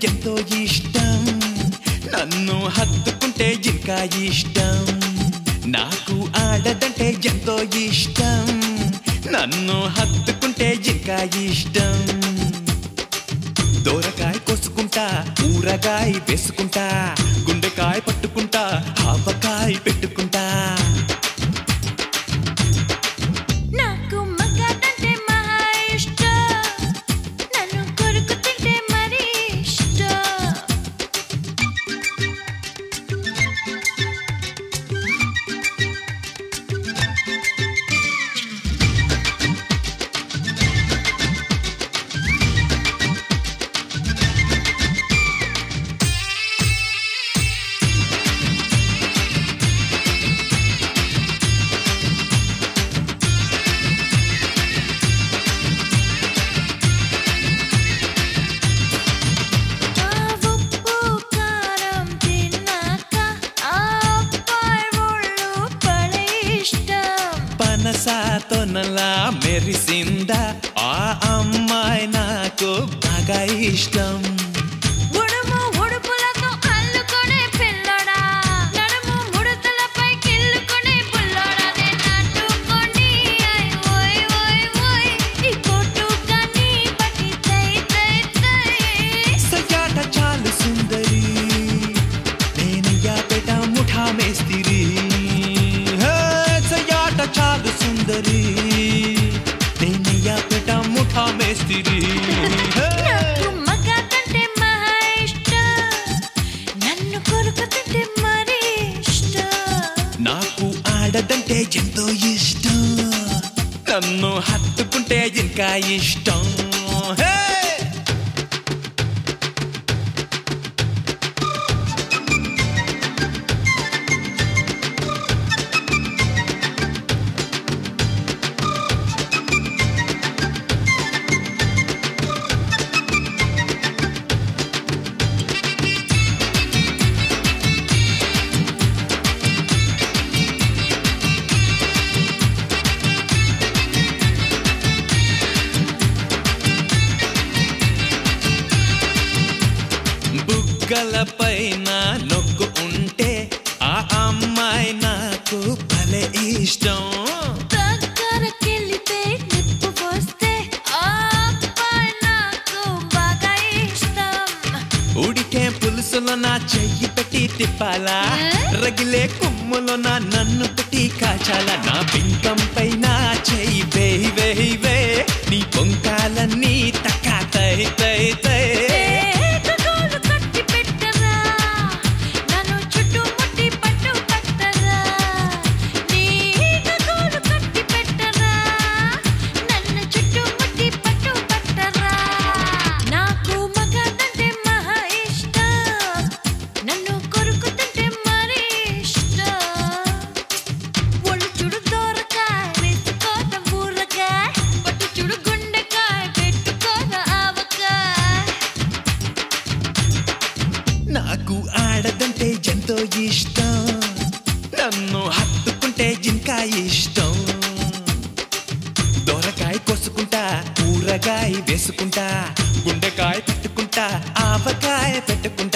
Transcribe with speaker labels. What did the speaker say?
Speaker 1: ఎంతో ఇష్టం నన్ను హత్తుకుంటే ఇంకా ఇష్టం నాకు ఆడదంటే ఎంతో ఇష్టం నన్ను హత్తుకుంటే ఇంకా ఇష్టం దోరకాయ కోసుకుంటా ఊరగాయ వేసుకుంటా గుండెకాయ పట్టుకుంటా ఆవకాయ పెట్టుకుంటా
Speaker 2: నాకు మగాడంటే మహా ఇష్టం నన్ను కొరుకు తింటే మరీ ఇష్టం
Speaker 1: పనసాతోనలా మెరిసిందా ఆ అమ్మాయి నాకు బాగా ఇష్టం
Speaker 2: ఉడుము ఉడుపులతో అల్లుకునే పిల్లడా నడుము ముడతలపై కిల్లుకునే పుల్లోడా నాటుకోండి ఓయ్ ఓయ్ ఓయ్ ఈ కోటు కాని బట్టి తై తై తై
Speaker 1: సయాట చాలు సుందరి నేనయ్యా పేట ముఠా మేస్తిరి చాలు సుందరి నేనయ్యా పేట ముఠా మేస్తిరి
Speaker 2: నాకు మగాడంటే మహా ఇష్టం నన్ను కొరుకు తింటే మరీ ఇష్టం
Speaker 1: నాకు ఆడదంటే ఎంతో ఇష్టం నన్ను హత్తుకుంటే ఇంకా ఇష్టం హే బుగ్గలపైన నొక్కు ఉంటే ఆ అమ్మాయి నాకు భలే ఇష్టం
Speaker 2: దగ్గరకెళ్లితే నిప్పు పోస్తే ఆ అబ్బాయి నాకు బాగా ఇష్టం
Speaker 1: ఉడికే పులుసులో నా చెయ్యి పెట్టి తిప్పాలా రగిలే కొమ్ములో నా నన్ను పెట్టి కాచాలా నా పింకం పైన చెయ్యి వేయి వేయి వే నీ పొంకాలన్నీ తక్కా తై తై తై నాకు ఆడదంటే ఎంతో ఇష్టం నన్ను హత్తుకుంటే ఇంకా ఇష్టం దొరకాయ కోసుకుంటా ఊరగాయ వేసుకుంటా గుండెకాయ పెట్టుకుంటా ఆవకాయ పెట్టుకుంటా